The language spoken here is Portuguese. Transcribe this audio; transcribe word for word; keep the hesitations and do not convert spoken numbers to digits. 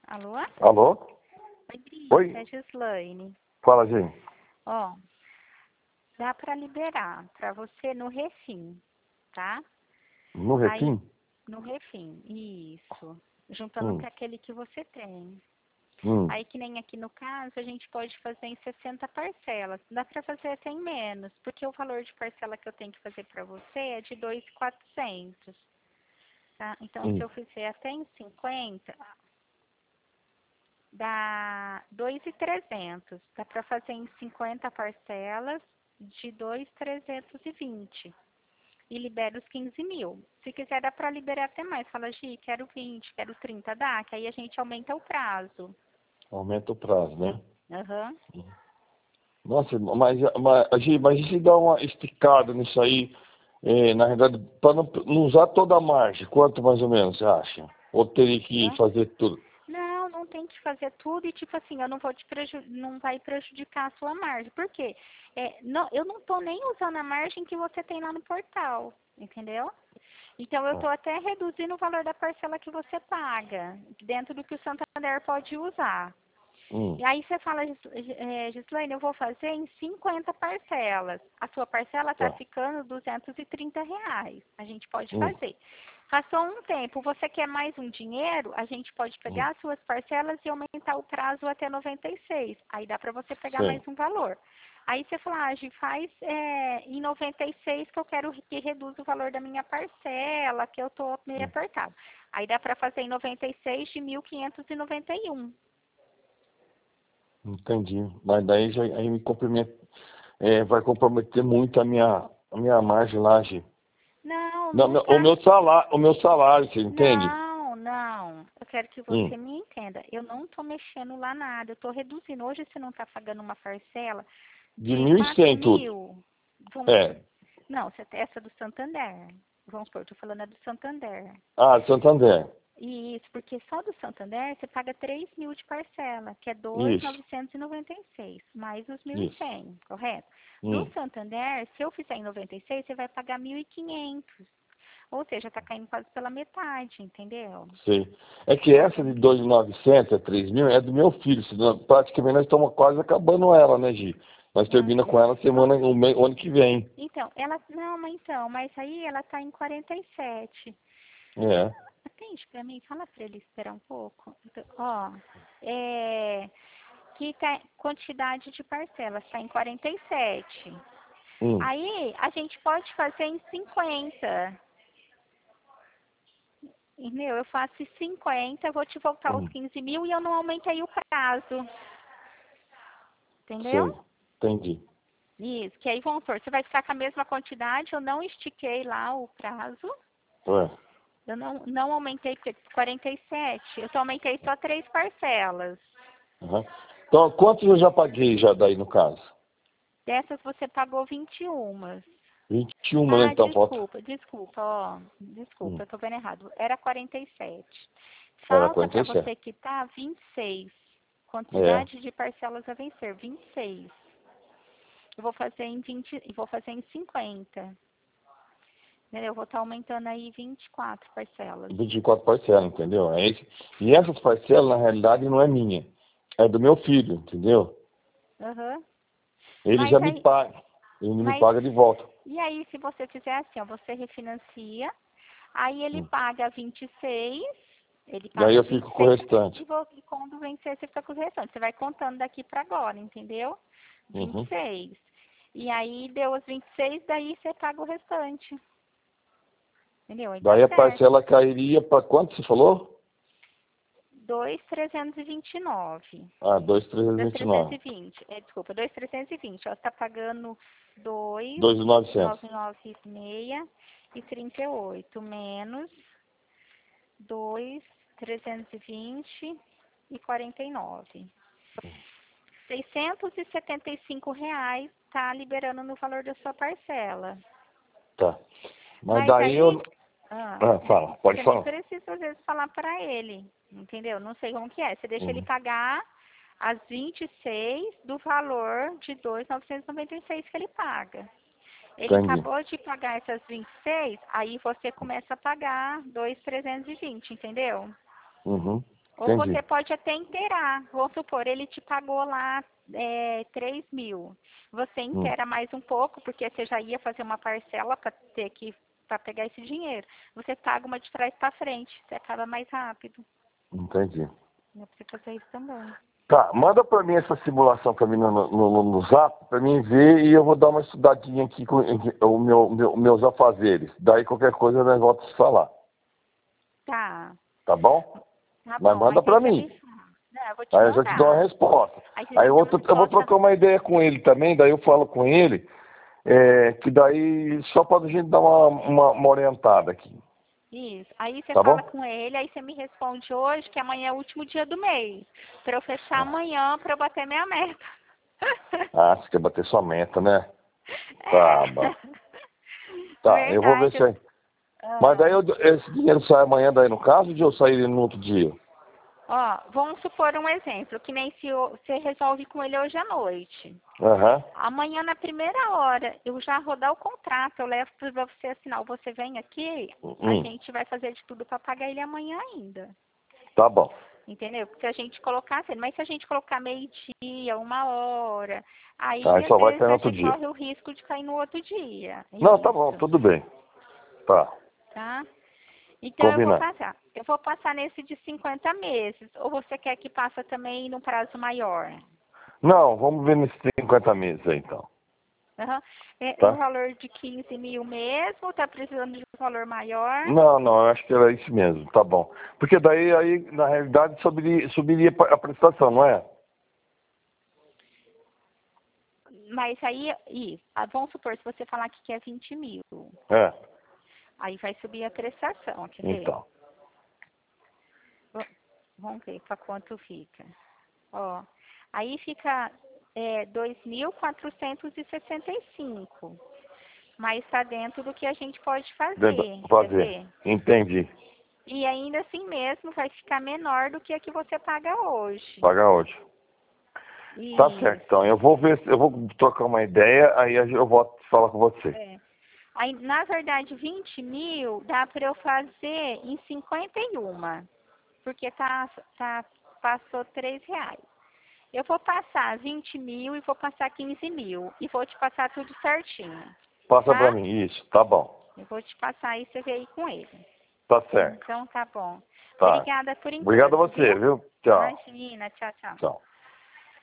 Alô? Alô? Oi, Brisa, Oi? é Gislaine. Fala, gente. Ó, dá pra liberar pra você no Refim, tá? No Aí, Refim? no Refim, isso. Juntando Hum, com aquele que você tem. hum. Aí, que nem aqui no caso, a gente pode fazer em sessenta parcelas. Dá pra fazer até em menos, porque o valor de parcela que eu tenho que fazer pra você é de dois mil e quatrocentos, tá? Então, se Hum. eu fizer até em cinquenta, dá dois mil e trezentos. Dá para fazer em cinquenta parcelas de dois mil trezentos e vinte. E libera os quinze mil. Se quiser, dá para liberar até mais. Fala, Gi, quero vinte, quero trinta, dá. Que aí a gente aumenta o prazo. Aumenta o prazo, né? Aham. Nossa, mas, mas, Gi, mas e se dá uma esticada nisso aí, eh, na realidade, para não, não usar toda a margem, quanto mais ou menos você acha? Ou teria que Hã? fazer tudo? Não, não tem que fazer tudo e tipo assim, eu não vou te preju não vai prejudicar a sua margem. Por quê? É, não, eu não tô nem usando a margem que você tem lá no portal, entendeu? Então eu Ah, estou até reduzindo o valor da parcela que você paga, dentro do que o Santander pode usar. hum, E aí você fala, Gis- eh, Gislaine, eu vou fazer em cinquenta parcelas. A sua parcela está tá. ficando duzentos e trinta reais. A gente pode Hum, fazer. Passou um tempo, você quer mais um dinheiro? A gente pode hum, pegar as suas parcelas e aumentar o prazo até noventa e seis. Aí dá para você pegar mais sei. um valor. Aí você fala, ah, Gi, faz é, em noventa e seis que eu quero que reduza o valor da minha parcela, que eu estou meio Hum, apertado. Aí dá para fazer em noventa e seis de mil quinhentos e noventa e um. entendi. Mas daí já aí me compromete, eh, vai comprometer muito a minha, a minha margem lá, Gi. Não, Não, não meu- o tá. meu salário, o meu salário, você entende? Não, não. Eu quero que você Hum, me entenda. Eu não estou mexendo lá nada. Eu estou reduzindo. Hoje você não está pagando uma parcela de de mil e quatro cem tudo. mil. Vamos... É. Não, você- essa é do Santander. Vamos supor, estou falando é do Santander. Ah, Santander. Isso, porque só do Santander você paga três mil de parcela, que é dois mil Isso, novecentos e noventa e seis, mais os mil e isso. cem, correto? Do Hum, Santander, se eu fizer em noventa e seis, você vai pagar mil e quinhentos. Ou seja, está caindo quase pela metade, entendeu? sei. É que essa de dois mil e novecentos, é três mil, é do meu filho. Senão, praticamente nós estamos quase acabando ela, né, Gi? Nós Ah, terminamos com ela ó, semana, o, me- o ano que vem. então, ela, não, mas então, mas aí ela está em quarenta e sete. É. Atende para mim, fala para ele esperar um pouco. Então, ó, é, que tá, quantidade de parcelas está em quarenta e sete. Hum, Aí a gente pode fazer em cinquenta. Entendeu? Eu faço em cinquenta, eu vou te voltar os hum, quinze mil e eu não aumentei o prazo. Entendeu? sei. Entendi. Isso, que aí vamos supor, você vai ficar com a mesma quantidade, eu não estiquei lá o prazo, Ué. eu não, não aumentei porque quarenta e sete, eu só aumentei só três parcelas. Aham. Então, quantos eu já paguei já daí, no caso? Dessas você pagou vinte e uma. vinte e um, né? Ah, Então, falta. desculpa, desculpa, ó, Hum, desculpa, eu tô vendo errado. Era quarenta e sete. era Falta quarenta para e sete. você quitar vinte e seis. É. Quantidade de parcelas a vencer, vinte e seis. Eu vou fazer em vinte, e vou fazer em cinquenta. Entendeu? Eu vou estar aumentando aí vinte e quatro parcelas. vinte e quatro parcelas, entendeu? É esse. E essas parcelas, na realidade, não é minha. É do meu filho, entendeu? Aham. Ele Mas já me aí, paga. Ele me mas, paga de volta. e aí se você fizer assim, ó, você refinancia, aí ele Hum. paga vinte e seis, ele E aí paga eu vinte fico e com o seis e, restante. vo- e quando vencer você fica com os restantes. Você vai contando daqui para agora, entendeu? Vinte e Uhum. seis. E aí deu os vinte e seis, daí você paga o restante. Entendeu? Aí dá Daí a certo. parcela cairia para quanto você falou? dois mil trezentos e vinte e nove. Ah, dois mil trezentos e vinte e nove. dois mil trezentos e vinte. É, desculpa, dois mil trezentos e vinte. Ó, você está pagando dois dois mil e novecentos. mil novecentos e noventa e seis e trinta e oito menos dois mil trezentos e vinte e quarenta e nove. seiscentos e setenta e cinco reais está liberando no valor da sua parcela. Tá. Mas Mas daí aí, eu. ah, Ah, fala, pode você nem falar. precisa às vezes falar para ele, entendeu? Não sei como que é. Você deixa ele Uhum. pagar as vinte e seis do valor de dois mil novecentos e noventa e seis que ele paga. Ele Entendi. acabou de pagar essas vinte e seis, aí você começa a pagar dois mil trezentos e vinte, entendeu? Uhum. Ou Entendi. você pode até inteirar. Vamos supor, ele te pagou lá é, três mil. Você inteira hum. mais um pouco, porque você já ia fazer uma parcela para ter que para pegar esse dinheiro. Você paga uma de trás para frente, você acaba mais rápido. Entendi. Dá pra você fazer isso também. Tá, manda pra mim essa simulação pra mim no, no, no, no zap, pra mim ver, e eu vou dar uma estudadinha aqui com o meu, meu, meus afazeres. Daí qualquer coisa eu volto a te falar. Tá. Tá bom? Tá Mas bom. manda Aí pra você mim. me... Não, eu vou te Aí eu já te dou uma mandar. resposta. Aí, você Aí já eu tem vou, uma eu vou resposta. trocar uma ideia com ele também, daí eu falo com ele, é, que daí só pra gente dar uma, uma, uma orientada aqui. Isso. Aí você Tá fala bom? com ele, aí você me responde hoje, que amanhã é o último dia do mês. Pra eu fechar amanhã, pra eu bater minha meta. Ah, você quer bater sua meta, né? É. Tá, bom. Tá, eu vou ver Verdade. se aí. Ah. Mas daí eu, esse dinheiro sai amanhã, daí no caso, de eu sair no outro dia? Ó, vamos supor um exemplo, que nem se eu- você resolve com ele hoje à noite. Aham. Amanhã, na primeira hora, eu já rodar o contrato, eu levo para você assinar. Você vem aqui, a Hum. gente vai fazer de tudo para pagar ele amanhã ainda. Tá bom. Entendeu? Porque se a gente colocar, assim, mas se a gente colocar meio-dia, uma hora, aí Aí às só vai vezes sair no a outro gente dia. corre o risco de cair no outro dia. Não, tá bom, Isso, tudo bem. Tá. tá? Então eu vou Combinado. passar. Eu vou passar nesse de cinquenta meses. Ou você quer que passe também num prazo maior? Não, vamos ver nesses cinquenta meses aí, então. Uhum. É um Tá? valor de quinze mil mesmo? Tá precisando de um valor maior? Não, não, eu acho que era isso mesmo, tá bom. Porque daí, aí, na realidade, subiria, subiria a prestação, não é? Mas aí, isso. Ah, vamos supor, se você falar que quer vinte mil, É. aí vai subir a prestação, quer ver? Então. V- Vamos ver para quanto fica. Ó, aí fica é, dois mil quatrocentos e sessenta e cinco. Mas está dentro do que a gente pode Dentro- fazer, quer Fazer. ver? Entendi. E ainda assim mesmo vai ficar menor do que a que você paga hoje. Paga hoje. Tá certo, Isso. então. Eu vou ver, se- eu vou trocar uma ideia, aí eu volto a falar com você. É. Aí, na verdade, vinte mil dá para eu fazer em cinquenta e um, porque tá, tá, passou três reais. Eu vou passar vinte mil e vou passar quinze mil. E vou te passar tudo certinho. Passa pra Tá? mim, isso, tá bom. Eu vou te passar e você vê aí com ele. Tá certo. Então tá bom. Tá. Obrigada por Obrigado a enquanto, você, viu? viu? Tchau. Imagina, tchau, tchau. Tchau.